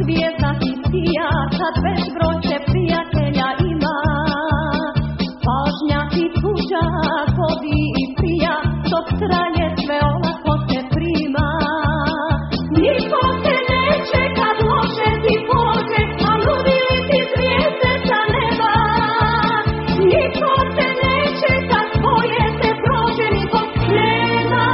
zvijezda ti sija, kad bezbroj te prijatelja ima. Pažnja ti tuđa, vodi i prija, dok traje sve olako te prima. Niko te neće kad loše ti pođe, a nudili ti zvijezde sa neba. Niko te neće kad tvoje te prođe, nikog nema.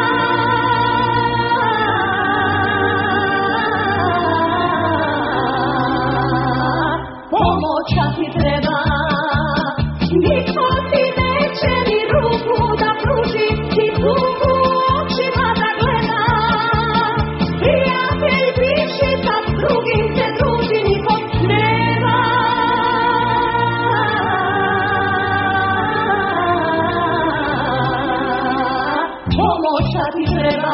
Pomoća ti treba, niko ti neće ni ruku da pruži, ni tugu očima da gleda. Prijatelj bivši kad drugim se druži, nikog nema. Pomoća ti treba.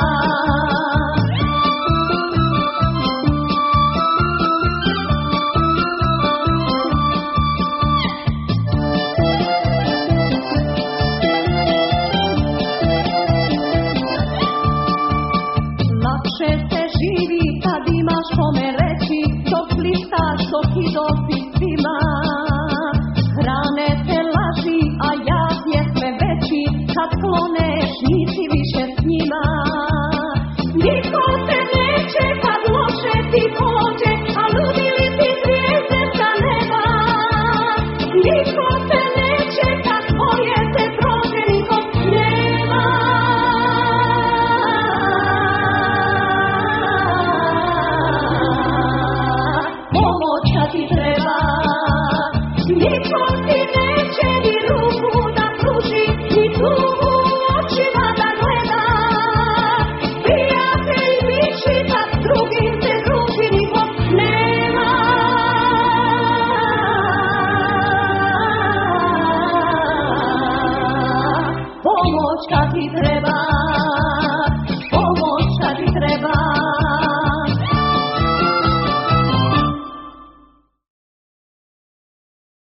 Lakše se živi kad imaš kome reći, dok blistaš dok i dosi svima. Hrane te laži, a jad je sve veći, kad kloneš nisi više s njima. Niko te neće kad loše ti pođe, a nudili ti zvijezde sa neba. Niko te neće kad tvoje te prođe, nikog nema. Pomoća ti treba, niko ti neće ni ruku da pruži, ni tugu očima da gleda. Prijatelj bivši kad drugim se druži, nikog nema. Pomoća ti treba.